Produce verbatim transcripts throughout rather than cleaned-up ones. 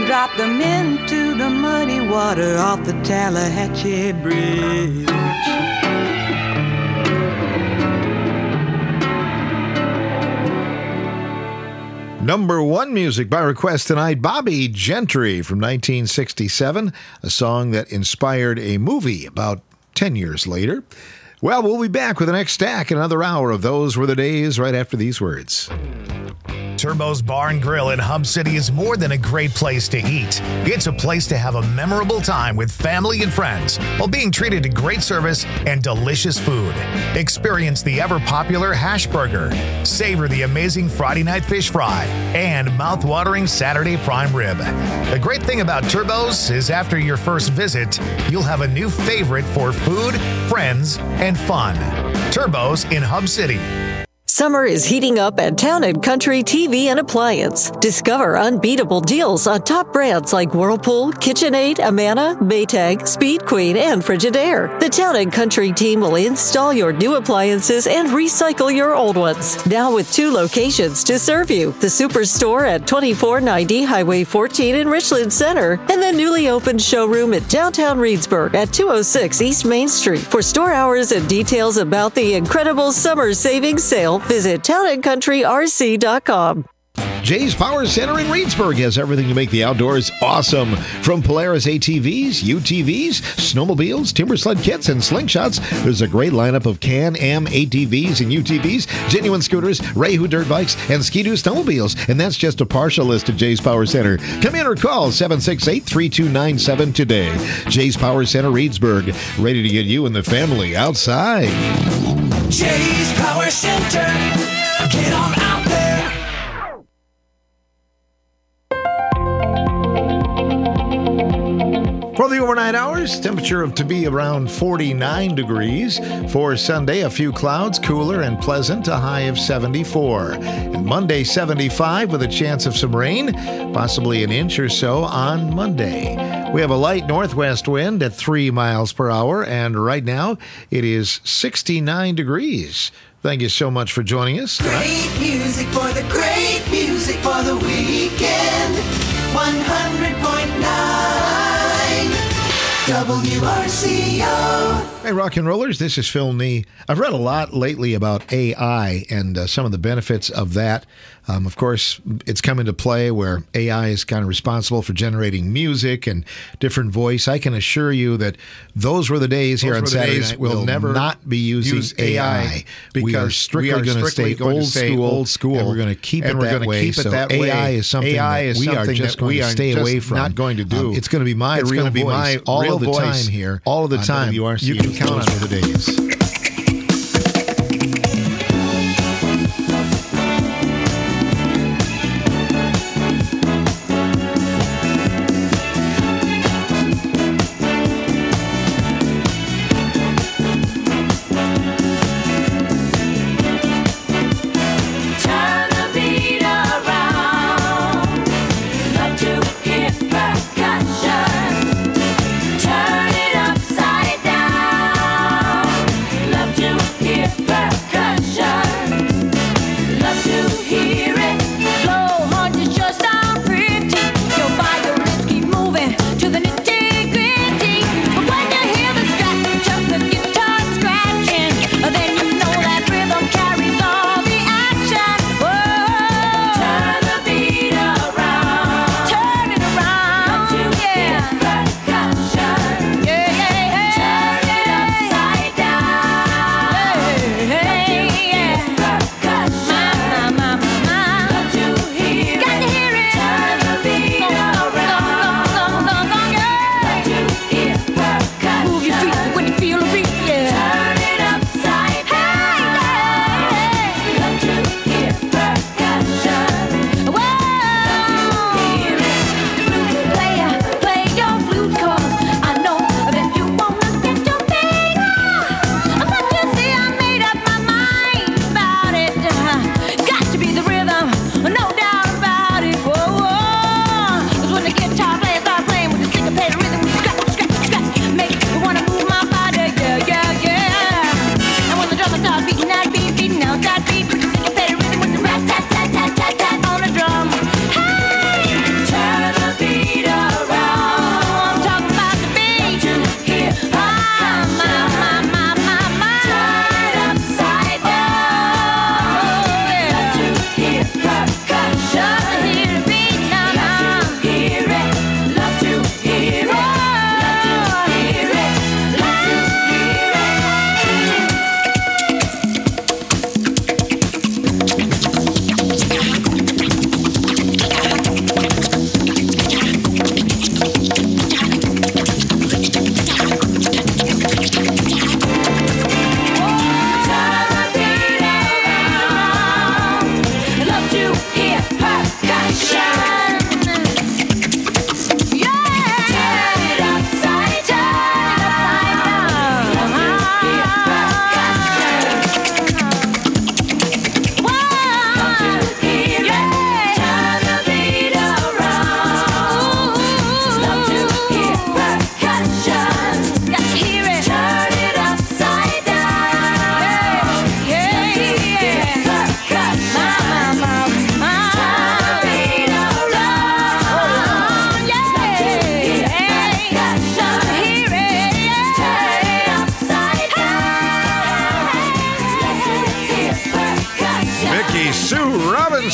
drop them into the muddy water off the Tallahatchie Bridge. Number one music by request tonight, Bobbie Gentry from nineteen sixty-seven, a song that inspired a movie about ten years later. Well, we'll be back with the next stack in another hour of Those Were the Days right after these words. Turbo's Bar and Grill in Hub City is more than a great place to eat. It's a place to have a memorable time with family and friends while being treated to great service and delicious food. Experience the ever-popular hash burger, savor the amazing Friday night fish fry, and mouth-watering Saturday prime rib. The great thing about Turbo's is after your first visit, you'll have a new favorite for food, friends, and fun. Turbo's in Hub City. Summer is heating up at Town and Country T V and Appliance. Discover unbeatable deals on top brands like Whirlpool, KitchenAid, Amana, Maytag, Speed Queen, and Frigidaire. The Town and Country team will install your new appliances and recycle your old ones. Now with two locations to serve you. The Superstore at twenty-four ninety Highway fourteen in Richland Center and the newly opened showroom at downtown Reedsburg at two oh six East Main Street. For store hours and details about the incredible summer savings sale, visit town and country r c dot com. Jay's Power Center in Reedsburg has everything to make the outdoors awesome. From Polaris A T Vs, U T Vs, snowmobiles, timber sled kits, and slingshots, there's a great lineup of Can-Am A T Vs and U T Vs, genuine scooters, Rayhu dirt bikes, and Ski-Doo snowmobiles. And that's just a partial list at Jay's Power Center. Come in or call seven six eight, three two nine seven today. Jay's Power Center Reedsburg, ready to get you and the family outside. Jay's Power Center, get on out there. For the overnight hours, temperature of to be around forty-nine degrees. For Sunday, a few clouds, cooler and pleasant, a high of seventy-four. And Monday, seventy-five with a chance of some rain, possibly an inch or so on Monday. We have a light northwest wind at three miles per hour, and right now it is sixty-nine degrees. Thank you so much for joining us tonight. Great music for the great music for the weekend. one hundred point nine W R C O. Hey, rock and rollers, this is Phil Nee. I've read a lot lately about A I and uh, some of the benefits of that. Um, of course, it's come into play where A I is kind of responsible for generating music and different voice. I can assure you that those were the days here Those on were the Saturday days night. we'll We'll never not be using use A I, A I we are because strictly, we are going to strictly stay going to old stay school, old school, and we're going to keep and it we're that gonna way. keep it so that A I way. is something A I that is we are something just that going we to are stay just away from. not going to do. Um, it's going to be my It's real going to be voice my all real of the voice time here, all of the on time. W R C. You can count on Those were the days. Turn the beat around. Love to hear percussion. Turn it upside down.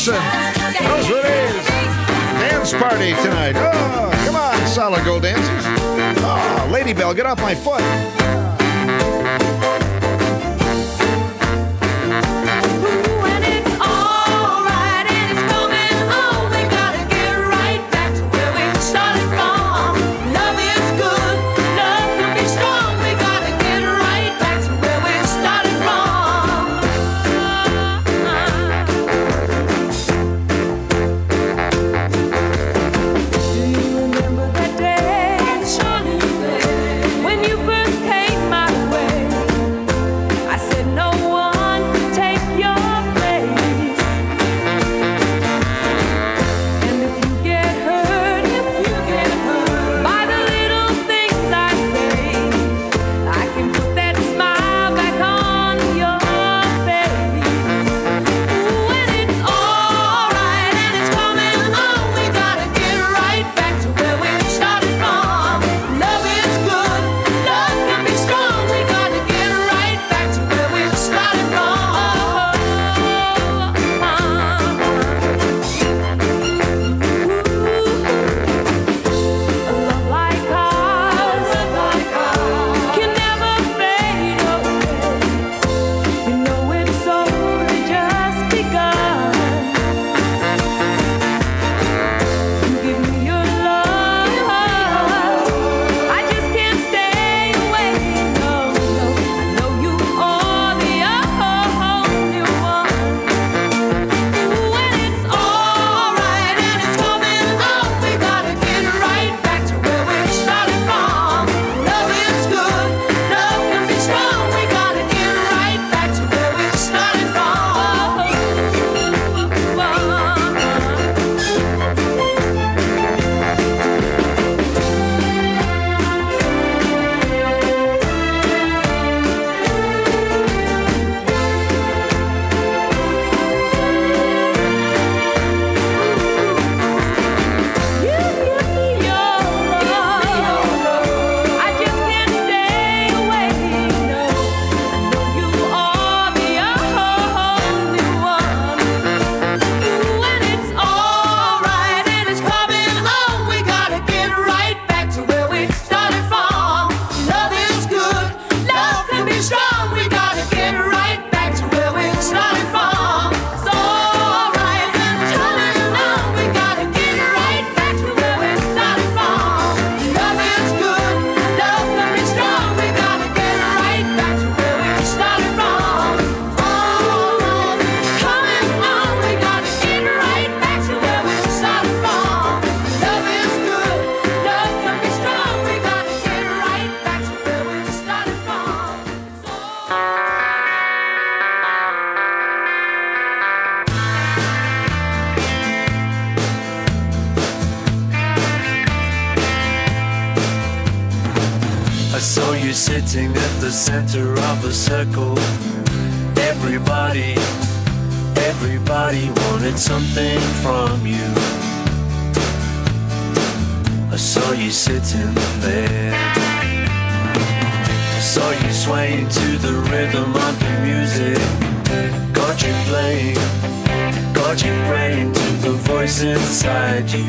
Wilson. Knows what it is. Dance party tonight. Oh, come on, solid gold dancers. Oh, Lady Bell, get off my foot. When it's all right and it's coming home, we gotta get right back to where we started from. Love is good, love can be strong. We gotta get right back to where we started from. Do you remember that day? Surely you did. When you first came my way, I said no one could take your place. And if you get hurt, if you get hurt by the little things I say, I can put that smile back on your face. When it's all right and it's coming home, we gotta get right back to where we started from. Love is good, love can be strong. We gotta get right back to where we started from. A love like ours can never fade away. You know it's only just begun. You give me your love, I just can't stay away. No, no, I know you are the only one. When it's all right and it's coming home, we gotta get right back to where we started from. Love is good, love can be strong. We gotta get right back to where we started from. You give me your love, I just can't stay away. No, I know you are the only one. When it's all right and it's coming home, we gotta get right back to where we started from. Love is good, love can be strong. We gotta get right back to where we started from. It's all right and it's coming home, we gotta get right back to where we started from. Love is good, love can be strong. We gotta get right back to where we started from. Oh, coming home, we gotta get right back to where we started from. Love is good, love can be strong. We gotta get right back to where we started from. I saw you sitting at the center of a circle. Everybody, everybody wanted something from you. I saw you sitting there. I saw you swaying to the rhythm of the music. Got you playing, got you praying to the voice inside you.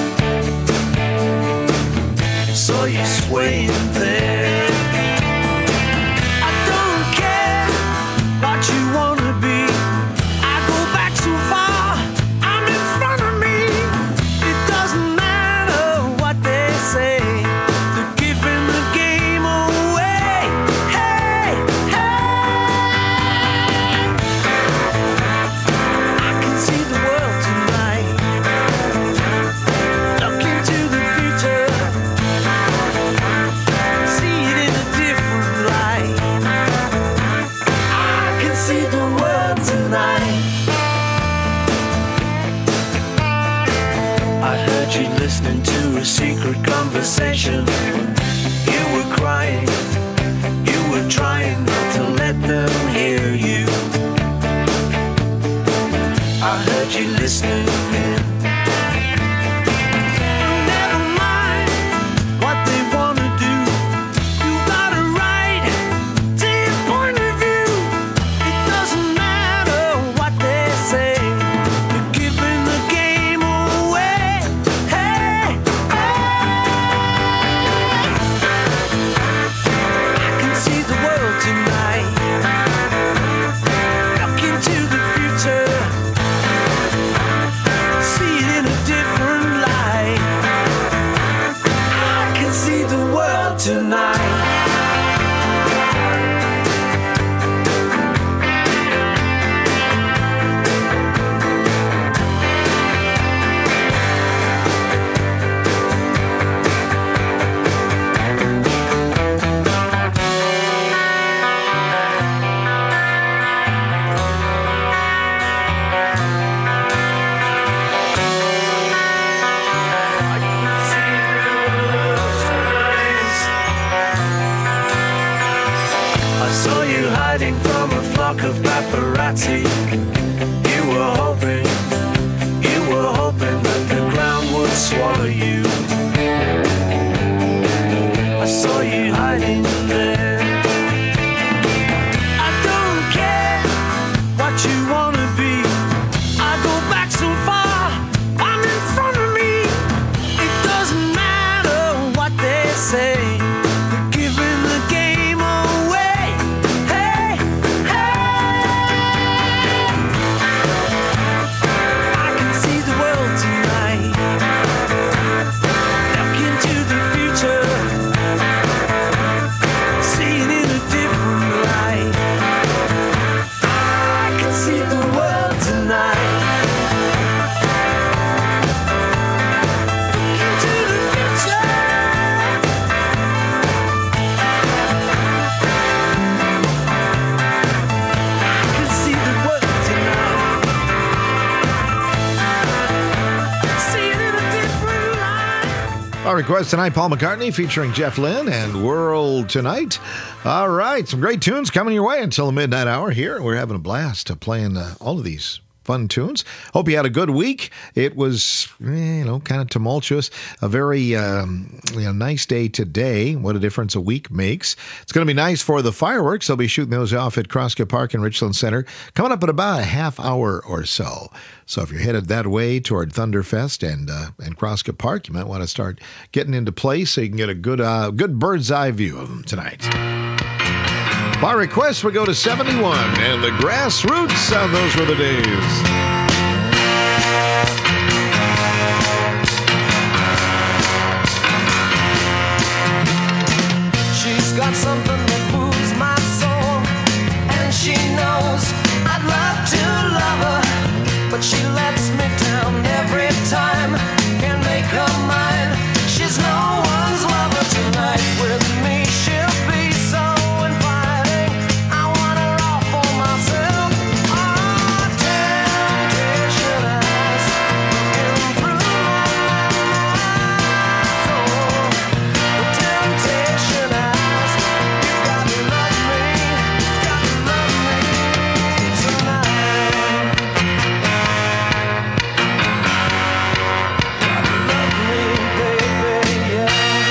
Saw you swaying there. I don't care what you wanna be. I go back so far, I'm in front of me. It doesn't matter what they say. They're giving the game away. Hey, hey. I can see the world tonight. Look into the future. See it in a different light. I can see the world tonight. I heard you listening to a secret conversation. You were crying, you were trying not to let them hear you. I heard you listening in. Never mind what they wanna do. You got a right to your point of view. It doesn't matter what they say. They're giving Our request tonight, Paul McCartney featuring Jeff Lynne and World Tonight. All right, some great tunes coming your way until the midnight hour here. We're having a blast of playing uh, all of these fun tunes. Hope you had a good week. It was, you know, kind of tumultuous. A very um, you know, nice day today. What a difference a week makes. It's going to be nice for the fireworks. They'll be shooting those off at Crosscut Park in Richland Center coming up in about a half hour or so. So if you're headed that way toward Thunderfest and uh, and Crosscut Park, you might want to start getting into place so you can get a good uh, good bird's eye view of them tonight. By request, we go to seventy-one and the Grassroots on Those Were the Days. She's got something that moves my soul, and she knows I'd love to love her, but she lets me down every time. Can't make her mind. She's no one's lover tonight. With me she'll be so inviting. I want her all for myself. Oh, temptation eyes looking through my soul. The temptation eyes. You gotta love me, gotta love me tonight. Gotta love me, baby, yeah.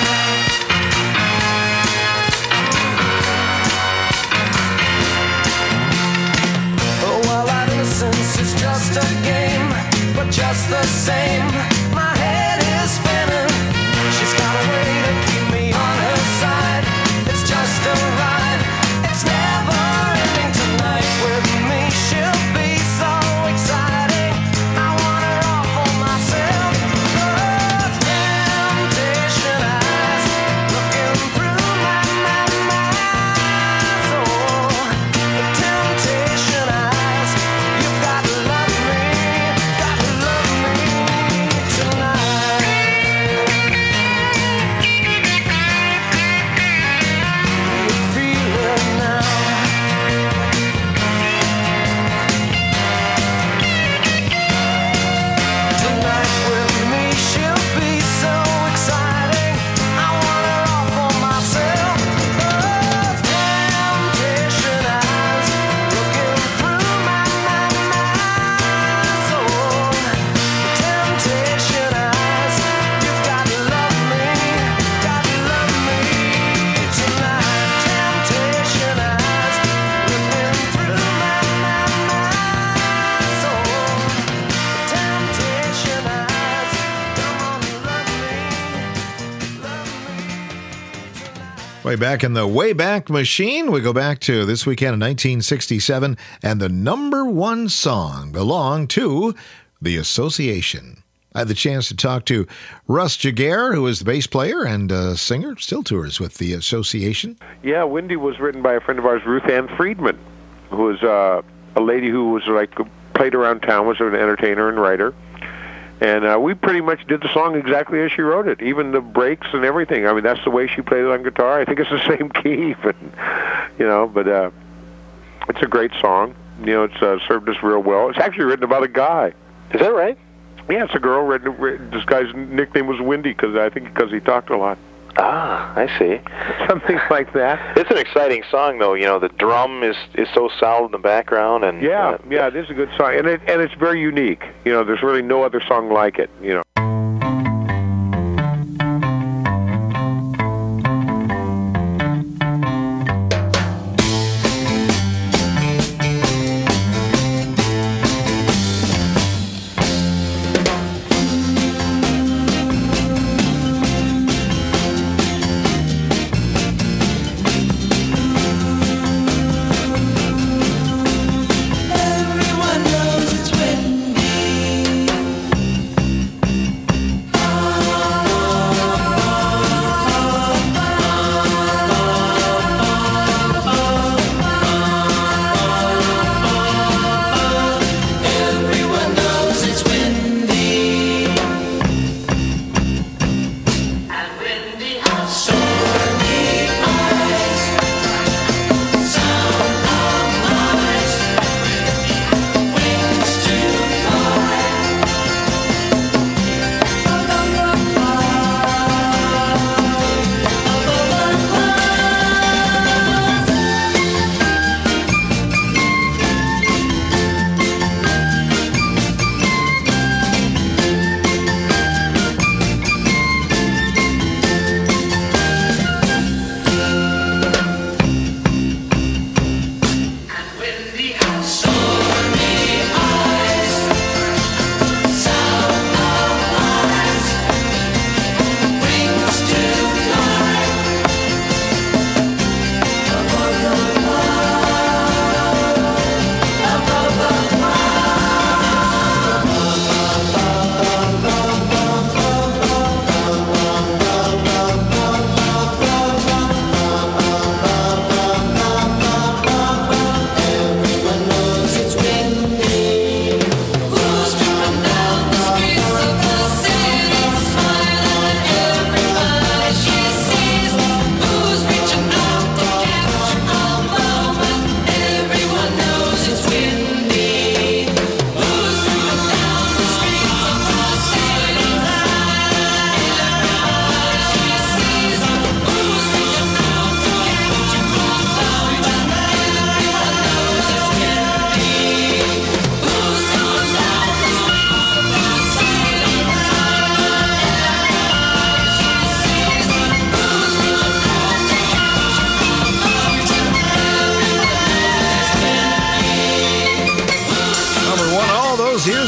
Oh, well, our innocence is just a game, but just the same, my head is spinning. She's got a way to keep me on her side. It's just a ride. It's never ending tonight. With me, she'll be so exciting. I want her all for myself. The temptation eyes looking through my, my, my soul. The temptation eyes. You've got to love me, got to love me tonight. You feel it now. Tonight with me, she'll be so exciting. I want her all for myself. Those temptation eyes looking through my, my, my soul. The temptation eyes. You've got to love me, got to love me tonight. Temptation eyes looking through my, my, my soul. The temptation eyes. Come on, love me, love me tonight. Way back in the Wayback Machine, we go back to this weekend in nineteen sixty-seven, and the number one song belonged to The Association. I had the chance to talk to Russ Jaguar, who is the bass player and uh, singer, still tours with The Association. Yeah, Windy was written by a friend of ours, Ruth Ann Friedman, who was uh, a lady who was like played around town, was an entertainer and writer. And uh, we pretty much did the song exactly as she wrote it, even the breaks and everything. I mean, that's the way she played it on guitar. I think it's the same key, but you know, but uh, it's a great song. You know, it's uh, served us real well. It's actually written about a guy. Is that right? Yeah, it's a girl. Written, written, this guy's nickname was Windy because I think because he talked a lot. Ah, I see. Something like that. It's an exciting song, though. You know, the drum is, is so solid in the background, and Yeah, uh, yeah, it is a good song, and it and it's very unique. You know, there's really no other song like it. You know. Everyone knows it's windy.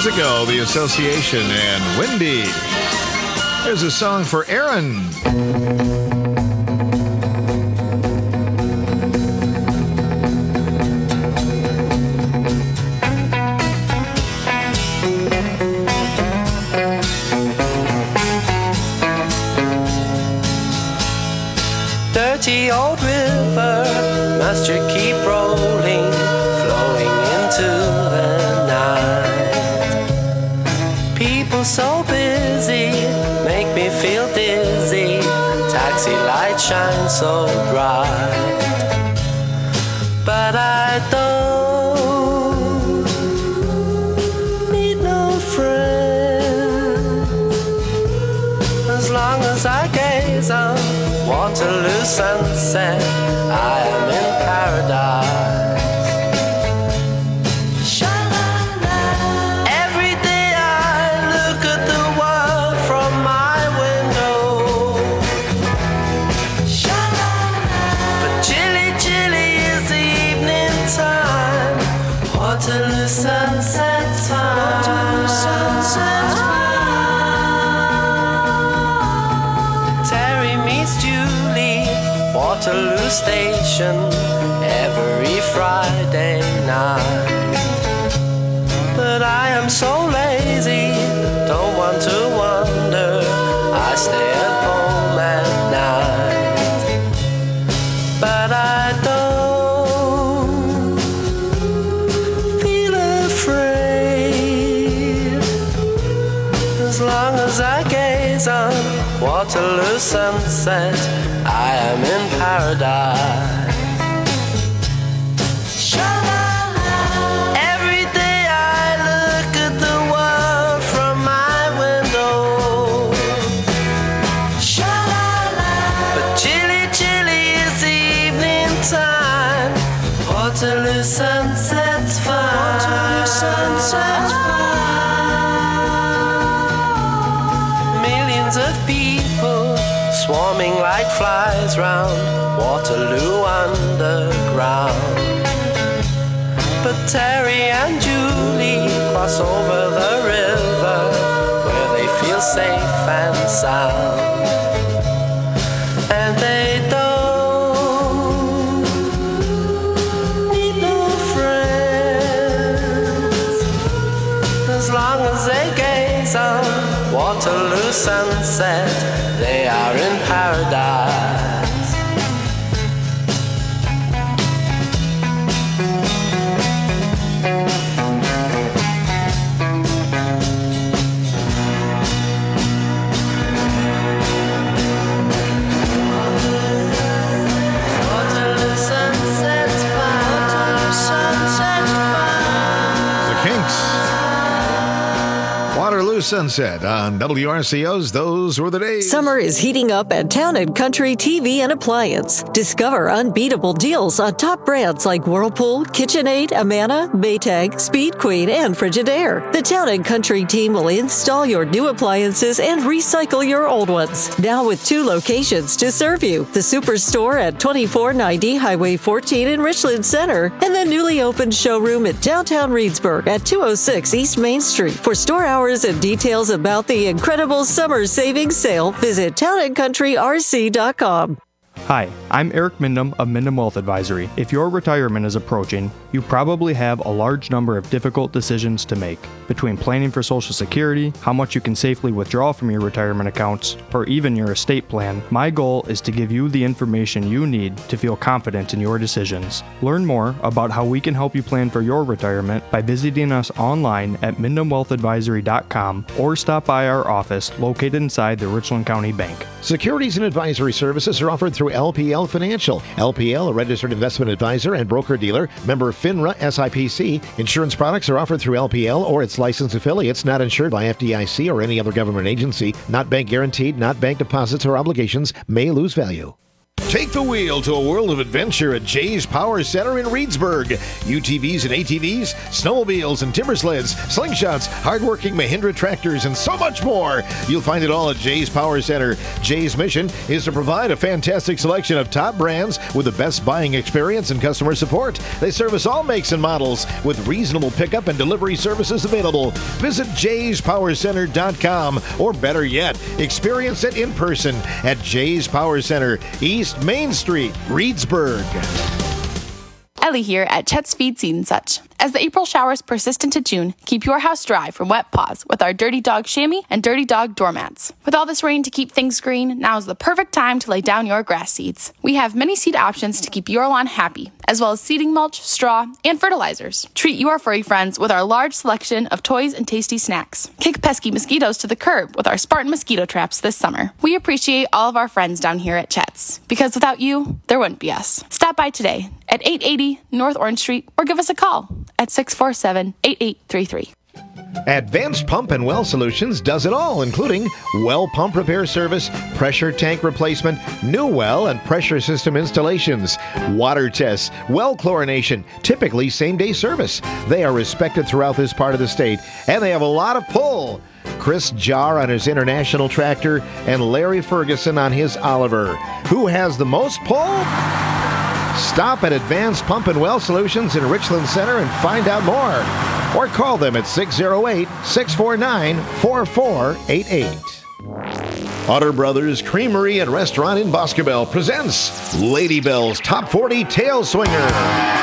ago, the Association and Windy. Here's a song for Aaron. Dirty old river, must you keep rolling, flowing into the night? People so busy, make me feel dizzy, taxi lights shine so bright. But I don't need no friend, as long as I gaze on Waterloo sunset, I am in paradise. Sha-la-la. Every day I look at the world from my window. Sha-la-la. But chilly, chilly is the evening time. Waterloo sunset's fine. Waterloo sunset's fine. Waterloo Station every Friday night. But I am so lazy, don't want to wander, I stay at home at night. But I don't feel afraid, as long as I gaze on Waterloo sunset, I am in paradise. Sha-la-la. Every day I look at the world from my window. Sha-la-la. But chilly, chilly is the evening time. Waterloo sunset's fine. Waterloo sunset's fine. Millions of people swarming like flies round Waterloo Underground. But Terry and Julie cross over the river where they feel safe and sound. And they don't need no friends, as long as they gaze on Waterloo sunset, they are in paradise. Waterloo sunset's fine. Waterloo sunset's fine. The Kinks. Waterloo Sunset on W R C O's Those Were the Days. Summer is heating up at Town and Country T V and Appliance. Discover unbeatable deals on top brands like Whirlpool, KitchenAid, Amana, Maytag, Speed Queen, and Frigidaire. The Town and Country team will install your new appliances and recycle your old ones. Now with two locations to serve you. The Superstore at twenty-four ninety Highway fourteen in Richland Center and the newly opened showroom at downtown Reedsburg at two oh six East Main Street. For store hours and details about the incredible summer savings sale, visit town and country r c dot com. Hi, I'm Eric Mindham of Mindham Wealth Advisory. If your retirement is approaching, you probably have a large number of difficult decisions to make. Between planning for Social Security, how much you can safely withdraw from your retirement accounts, or even your estate plan, my goal is to give you the information you need to feel confident in your decisions. Learn more about how we can help you plan for your retirement by visiting us online at mindham wealth advisory dot com or stop by our office located inside the Richland County Bank. Securities and advisory services are offered through L P L Financial. L P L, a registered investment advisor and broker-dealer, member FINRA S I P C. Insurance products are offered through L P L or its licensed affiliates, not insured by F D I C or any other government agency, not bank guaranteed, not bank deposits or obligations, may lose value. Take the wheel to a world of adventure at Jay's Power Center in Reedsburg. U T Vs and A T Vs, snowmobiles and timber sleds, slingshots, hardworking Mahindra tractors, and so much more. You'll find it all at Jay's Power Center. Jay's mission is to provide a fantastic selection of top brands with the best buying experience and customer support. They service all makes and models with reasonable pickup and delivery services available. Visit jays power center dot com, or better yet, experience it in person at Jay's Power Center, East Main Street, Reedsburg. Ellie here at Chet's Feed Seed and Such. As the April showers persist into June, keep your house dry from wet paws with our Dirty Dog chamois and Dirty Dog doormats. With all this rain to keep things green, now is the perfect time to lay down your grass seeds. We have many seed options to keep your lawn happy, as well as seeding mulch, straw, and fertilizers. Treat your furry friends with our large selection of toys and tasty snacks. Kick pesky mosquitoes to the curb with our Spartan mosquito traps this summer. We appreciate all of our friends down here at Chet's, because without you, there wouldn't be us. Stop by today at eight eighty North Orange Street or give us a call at six four seven, eight eight three three. Advanced Pump and Well Solutions does it all, including well pump repair service, pressure tank replacement, new well and pressure system installations, water tests, well chlorination, typically same-day service. They are respected throughout this part of the state, and they have a lot of pull. Chris Jar on his International tractor and Larry Ferguson on his Oliver. Who has the most pull? Stop at Advanced Pump and Well Solutions in Richland Center and find out more. Or call them at six oh eight, six four nine, four four eight eight. Otter Brothers Creamery and Restaurant in Boscobel presents Lady Bell's Top forty Tail Swinger.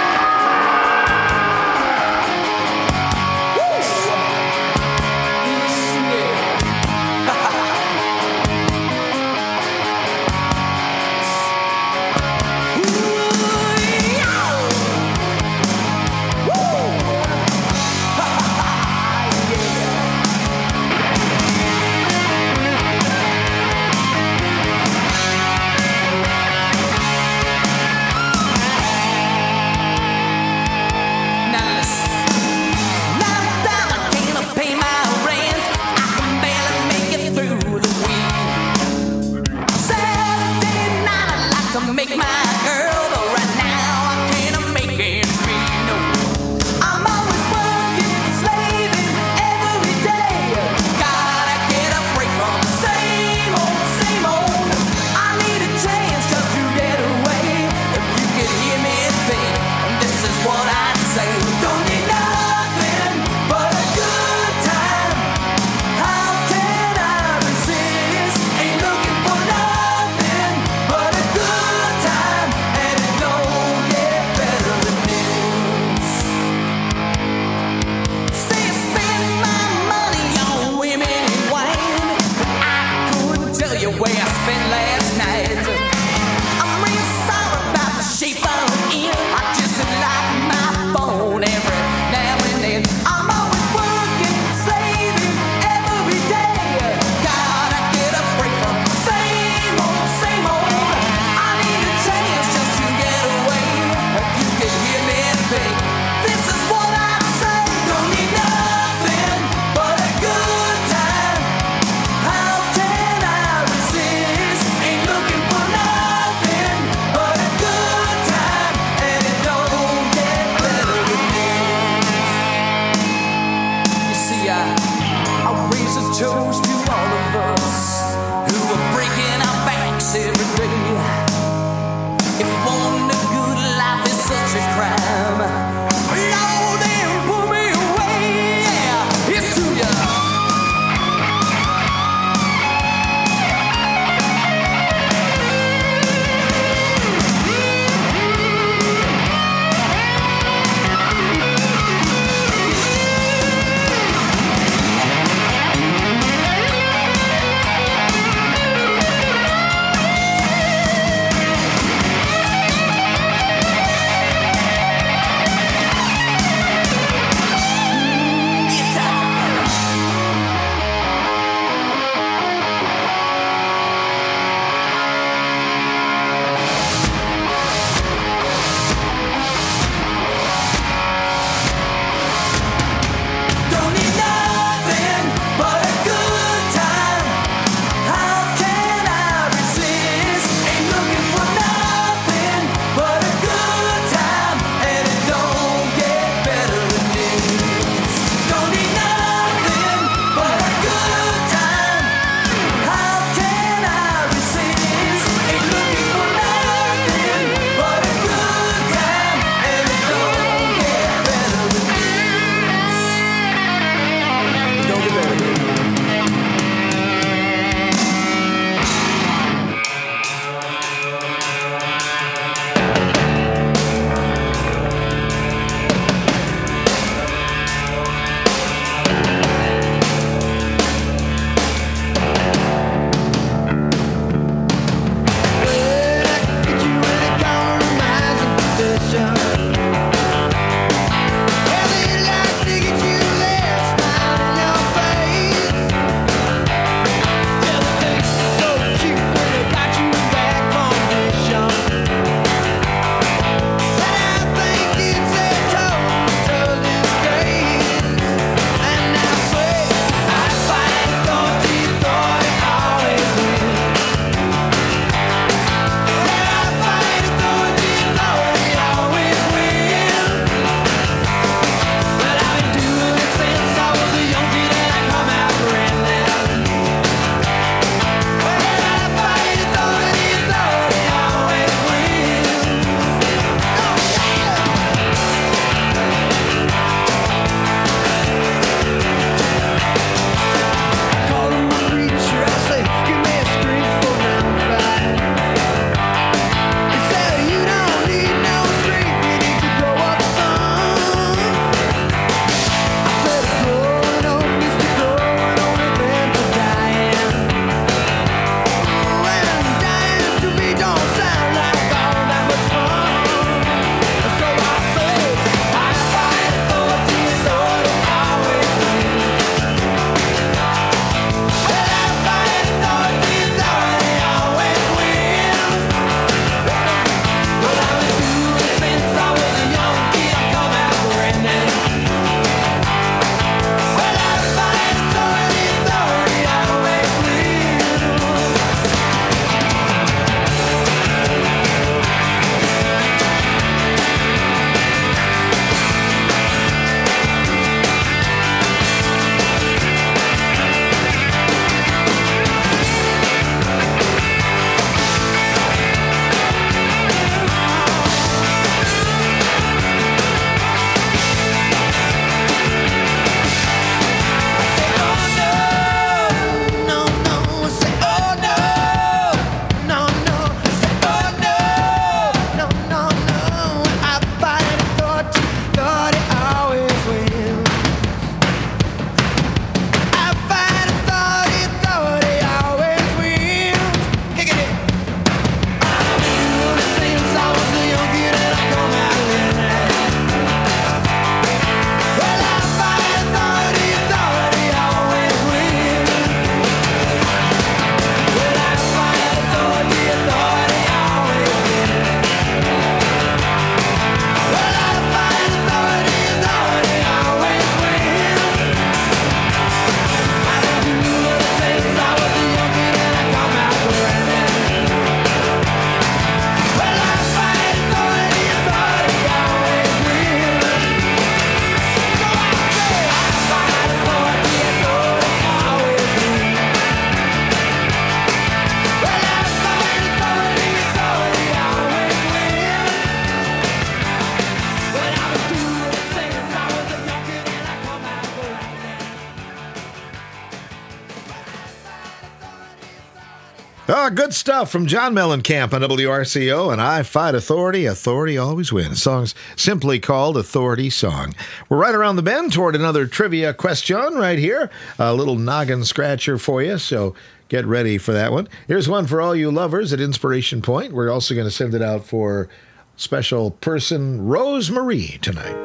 Ah, good stuff from John Mellencamp on W R C O, and I Fight Authority. Authority always wins. The song's simply called Authority Song. We're right around the bend toward another trivia question right here. A little noggin scratcher for you, so get ready for that one. Here's one for all you lovers at Inspiration Point. We're also going to send it out for special person Rose Marie tonight.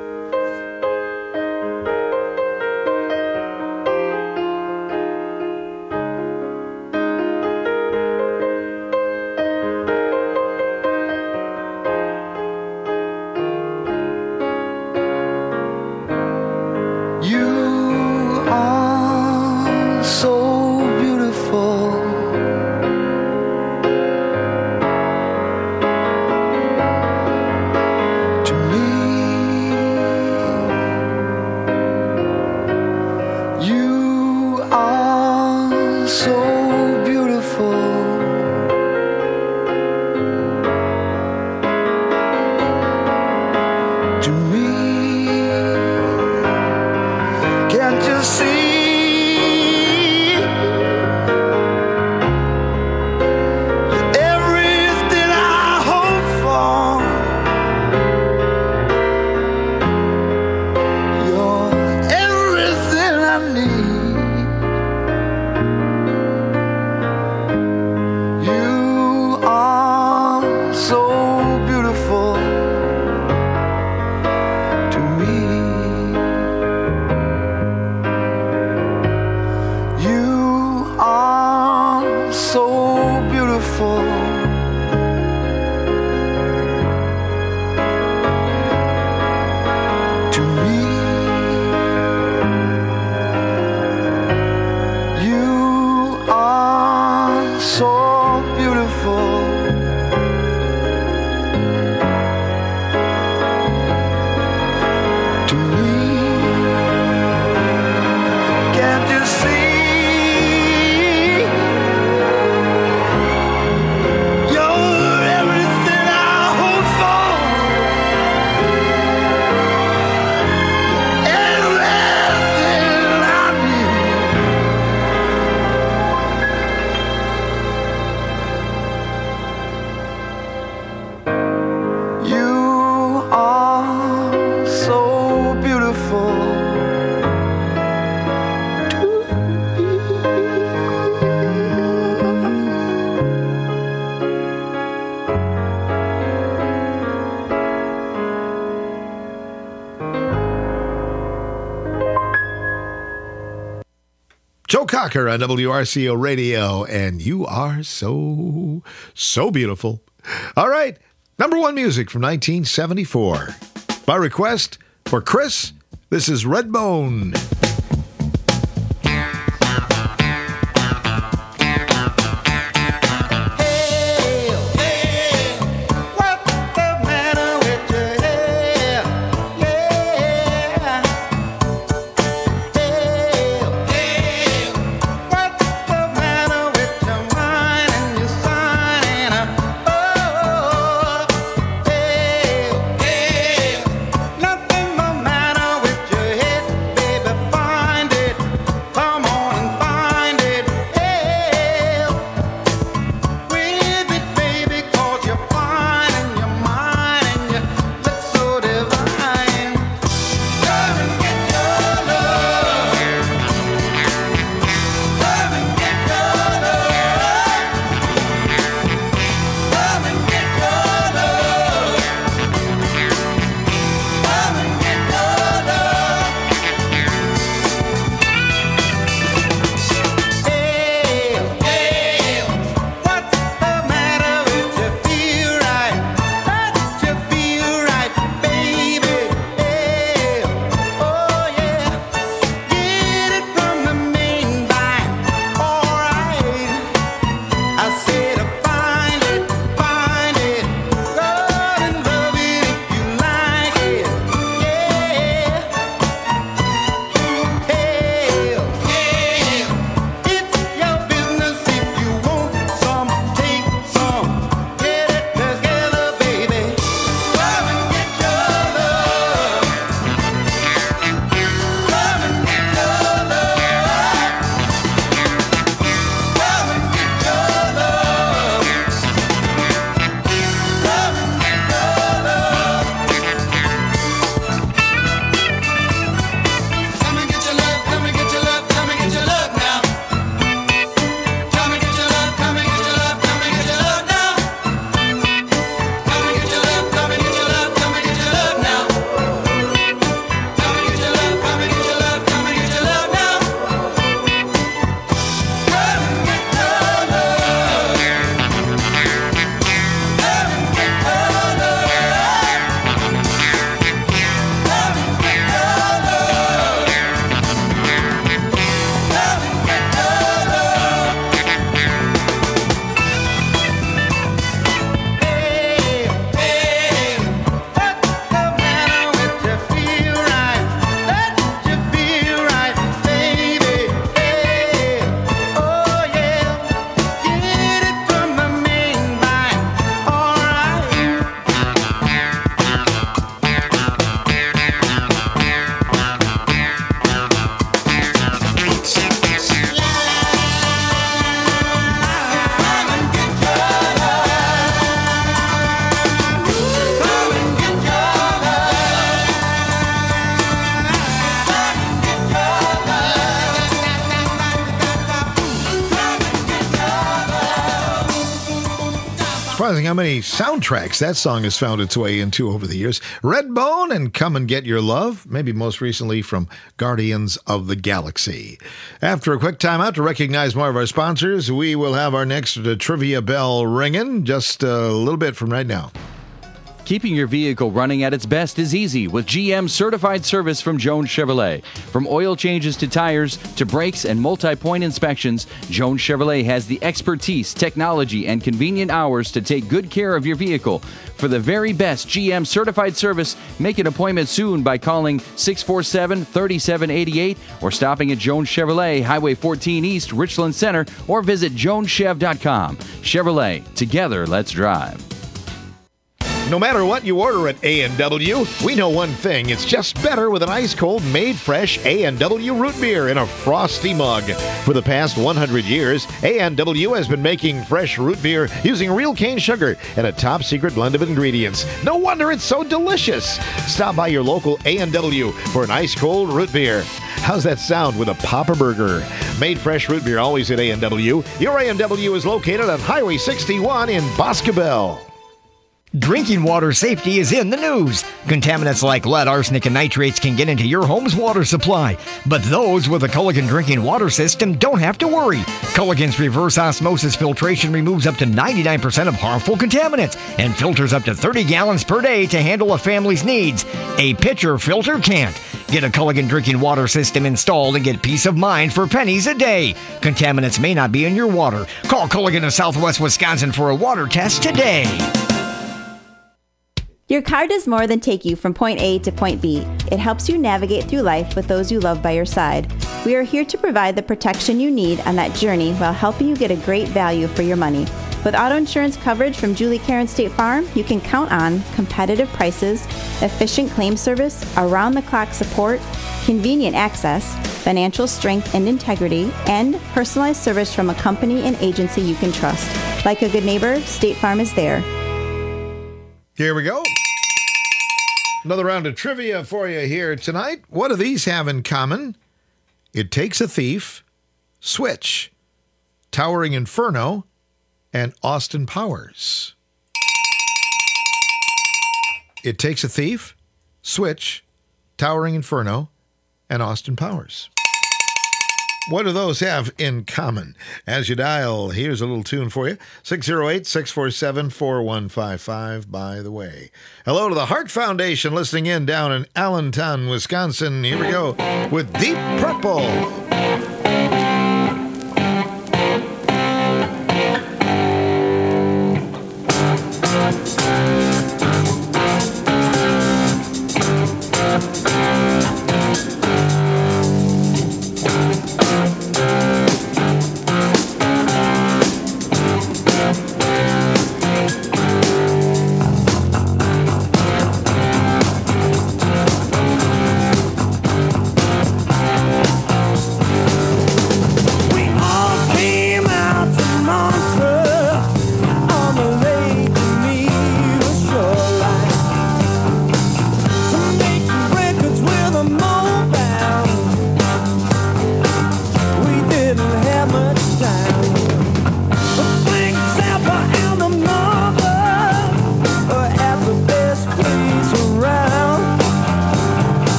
You are so beautiful. To me, you are so beautiful. To me. Can't you see? You're everything I hope for. You're everything I need. You are so beautiful to me. You are so beautiful to me. You are so beautiful to me. Can't you see? You're everything I hope for. Everything I need. You are so beautiful to Joe Cocker on W R C O Radio, and you are so, so beautiful. All right, number one music from nineteen seventy-four. By request for Chris, this is Redbone. Nothing the matter with your head, baby. Find it. Come on and find it. With it, baby, 'cause you're fine and you're mine and you look so divine. Come and get your love. Come and get your love. Come and get your love. Come and get your love. Hey, hey, what's the matter with you? Feel right, don't you feel right, baby? Hey, oh yeah, get it from the main line. All right, I said find it, find it, run and rub it if you like it. Yeah. Hey, hey, it's your business if you want some, take some, get it together, baby. Come and get your love. Come and get your love. Come and get your love. Surprising how many soundtracks that song has found its way into over the years. Redbone and Come and Get Your Love, maybe most recently from Guardians of the Galaxy. After a quick time out to recognize more of our sponsors, we will have our next uh, trivia bell ringing just a little bit from right now. Keeping your vehicle running at its best is easy with G M certified service from Jones Chevrolet. From oil changes to tires to brakes and multi-point inspections, Jones Chevrolet has the expertise, technology, and convenient hours to take good care of your vehicle. For the very best G M certified service, make an appointment soon by calling six four seven, three seven eight eight or stopping at Jones Chevrolet, Highway fourteen East, Richland Center, or visit jones chev dot com. Chevrolet, together, let's drive. No matter what you order at A and W, we know one thing. It's just better with an ice-cold, made-fresh A and W root beer in a frosty mug. For the past one hundred years, A and W has been making fresh root beer using real cane sugar and a top-secret blend of ingredients. No wonder it's so delicious. Stop by your local A and W for an ice-cold root beer. How's that sound with a Papa Burger? Made fresh root beer always at A and W. Your A and W is located on Highway sixty-one in Boscobel. Drinking water safety is in the news. Contaminants like lead, arsenic, and nitrates can get into your home's water supply. But those with a Culligan drinking water system don't have to worry. Culligan's reverse osmosis filtration removes up to ninety-nine percent of harmful contaminants and filters up to thirty gallons per day to handle a family's needs. A pitcher filter can't. Get a Culligan drinking water system installed and get peace of mind for pennies a day. Contaminants may not be in your water. Call Culligan of Southwest Wisconsin for a water test today. Your car does more than take you from point A to point B. It helps you navigate through life with those you love by your side. We are here to provide the protection you need on that journey while helping you get a great value for your money. With auto insurance coverage from Julie Karen State Farm, you can count on competitive prices, efficient claim service, around-the-clock support, convenient access, financial strength and integrity, and personalized service from a company and agency you can trust. Like a good neighbor, State Farm is there. Here we go. Another round of trivia for you here tonight. What do these have in common? It Takes a Thief, Switch, Towering Inferno, and Austin Powers. It Takes a Thief, Switch, Towering Inferno, and Austin Powers. What do those have in common? As you dial, here's a little tune for you. six oh eight, six four seven, four one five five, by the way. Hello to the Heart Foundation listening in down in Allentown, Wisconsin. Here we go with Deep Purple.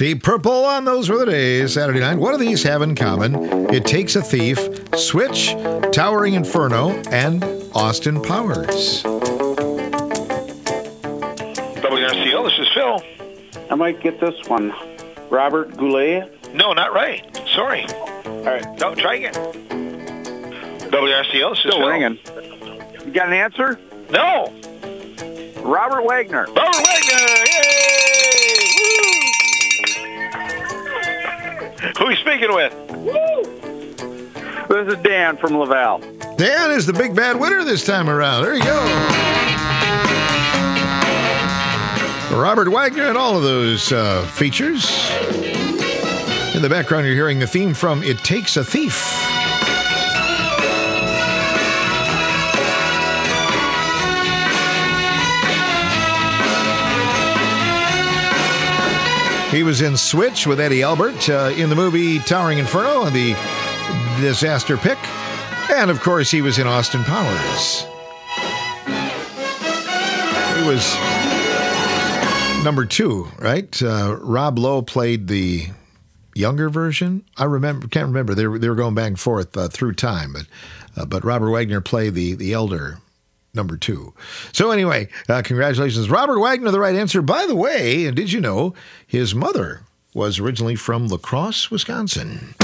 Deep Purple on Those Were the Days, Saturday night. What do these have in common? It Takes a Thief, Switch, Towering Inferno, and Austin Powers. W R C O, this is Phil. I might get this one. Robert Goulet? No, not right. Sorry. All right. No, try again. W R C O, this is Still Phil. ringing. You got an answer? No. Robert Wagner. Robert Wagner! Yay! Who are you speaking with? This is Dan from Laval. Dan is the big bad winner this time around. There you go. Robert Wagner and all of those uh, features. In the background, you're hearing the theme from It Takes a Thief. He was in Switch with Eddie Albert, uh, in the movie Towering Inferno, the disaster pick. And, of course, he was in Austin Powers. He was number two, right? Uh, Rob Lowe played the younger version. I remember, can't remember. They were, they were going back and forth uh, through time, but uh, but Robert Wagner played the the elder number two. So anyway, uh, congratulations, Robert Wagner. The right answer. By the way, did you know his mother was originally from La Crosse, Wisconsin?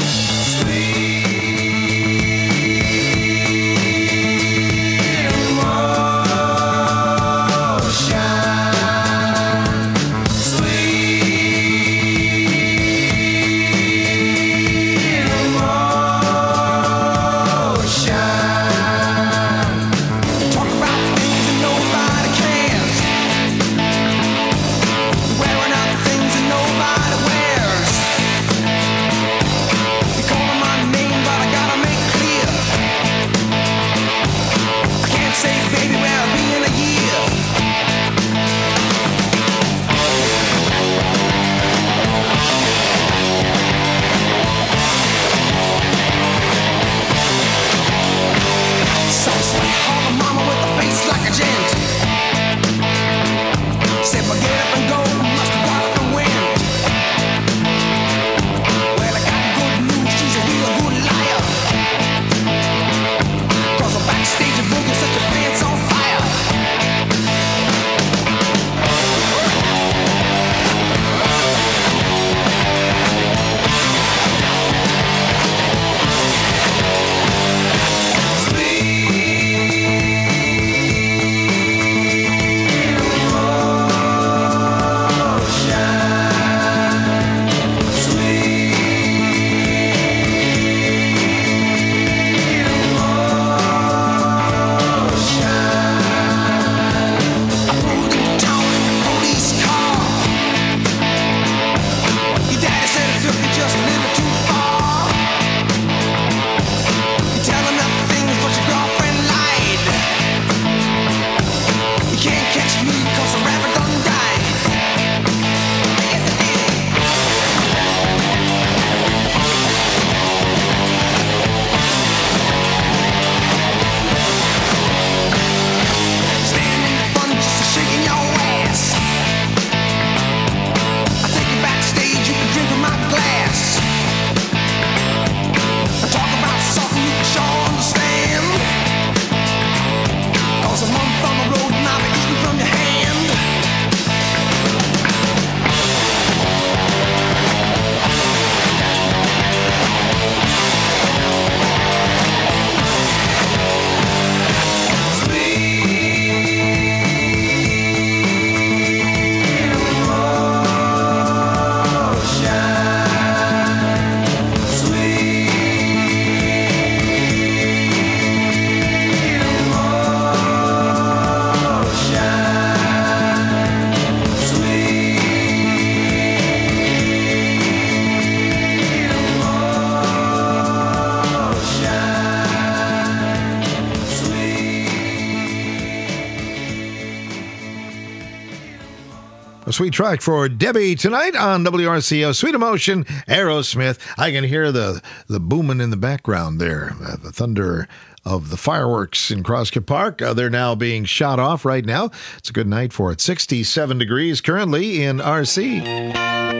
A sweet track for Debbie tonight on W R C O. Sweet Emotion, Aerosmith. I can hear the, the booming in the background there, uh, the thunder of the fireworks in Crosscut Park. Uh, they're now being shot off right now. It's a good night for it. sixty-seven degrees currently in R C. Paul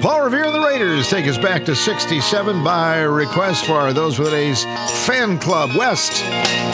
Paul Revere and the Raiders take us back to sixty-seven by request for those with today's Fan Club West.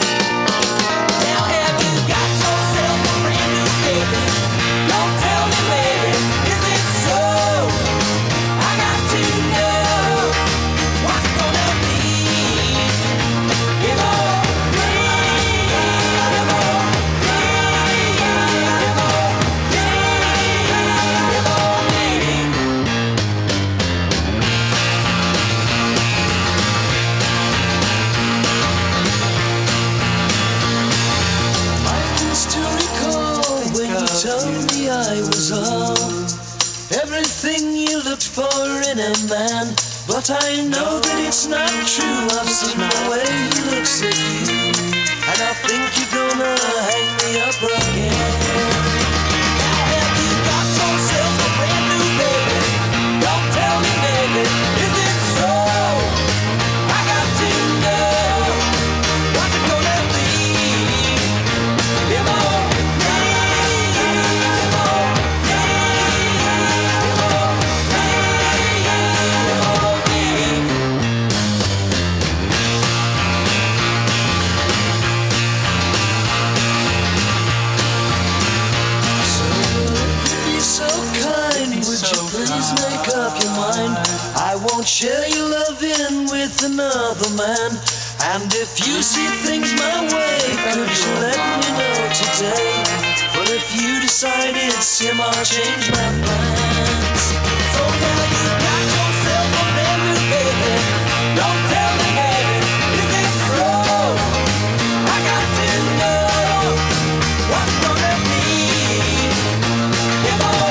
For in a man, but I know that it's not true. I've seen the way he looks at you, and I think you're gonna hang me up again. Now have you got yourself a brand new baby? Don't tell me, baby, is it so? I got to know what's it gonna be. You know. Make up your mind. I won't share your loving with another man. And if you see things my way, could you let me know today? But if you decide it's him, I'll change my plans. So now you got yourself a brand new baby. Don't tell me, baby, is it so? I got to know what's gonna be. You know.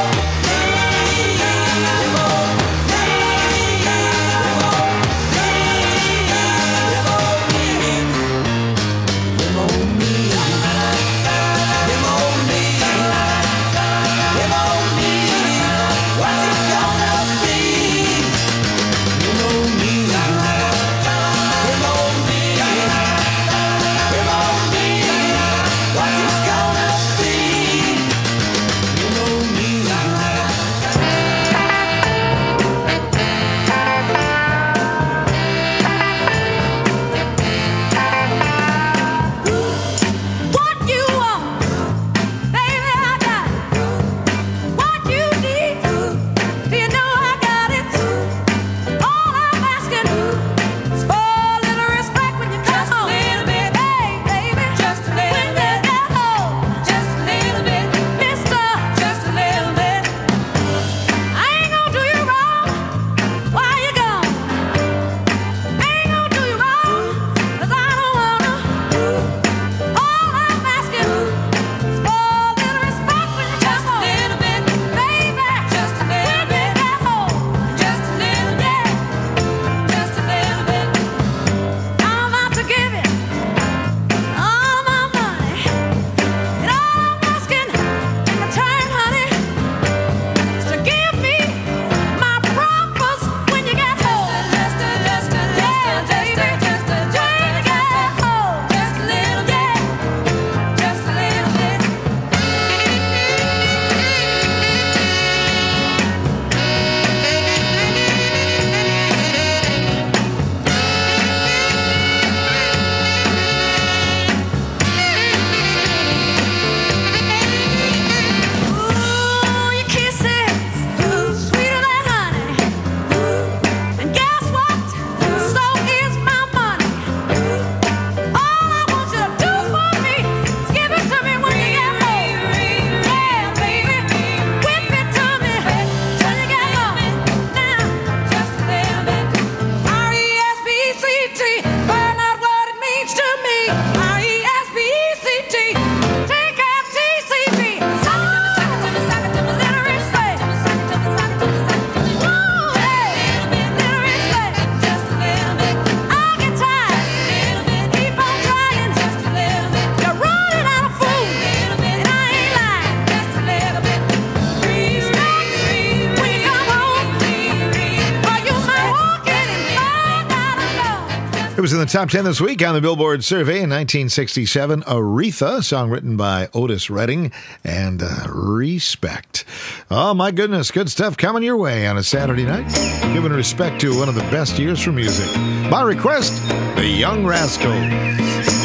was in the top ten this week on the Billboard survey in nineteen sixty-seven. Aretha, song written by Otis Redding, and uh, Respect. Oh, my goodness. Good stuff coming your way on a Saturday night. Giving respect to one of the best years for music. By request, the Young Rascals.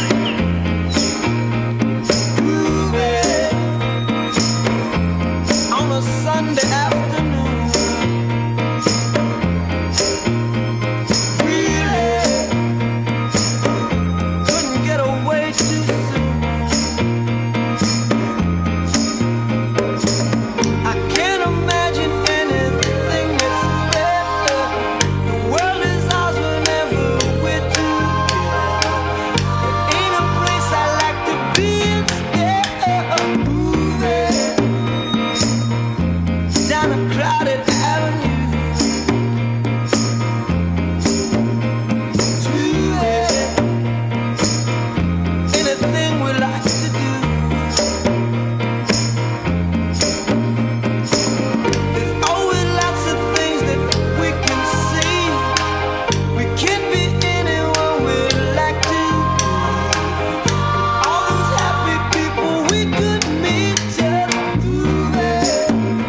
On a Sunday afternoon, really couldn't get away too soon. I can't imagine anything that's better. The world is ours whenever we're together. There ain't a place I like to be instead of moving down a crowded avenue to anything we like to do. There's always lots of things that we can see. We can be anyone we like to be. All those happy people we could meet just moving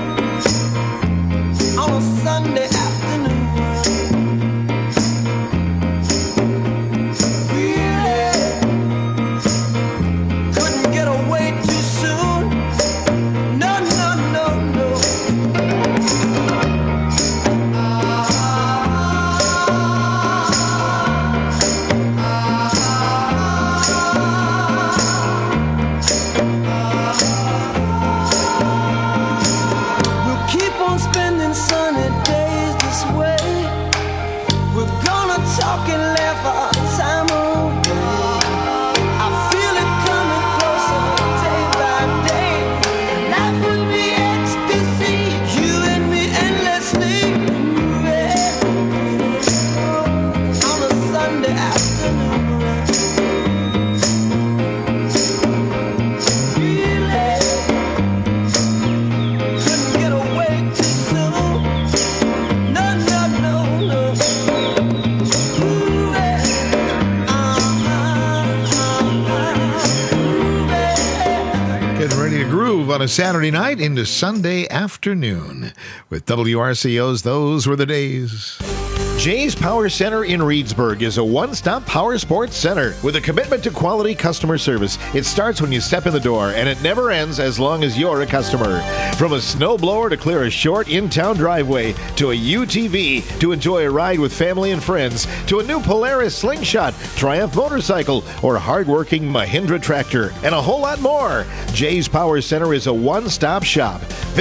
on a Sunday afternoon. Really couldn't get away too soon. No, no, no, no. We'll keep on spending sunny days this way. We're gonna talk and laugh our time away. I feel it coming closer day by day. Life would be ecstasy, you and me endlessly moving on a Sunday afternoon. Really couldn't get away too soon. No, no, no, no. Getting ready to groove on a Saturday night into Sunday afternoon with W R C O's Those Were the Days. Jay's Power Center in Reedsburg is a one-stop power sports center with a commitment to quality customer service. It starts when you step in the door, and it never ends as long as you're a customer. From a snowblower to clear a short in-town driveway, to a U T V to enjoy a ride with family and friends, to a new Polaris Slingshot, Triumph motorcycle, or hard-working Mahindra tractor, and a whole lot more. Jay's Power Center is a one-stop shop.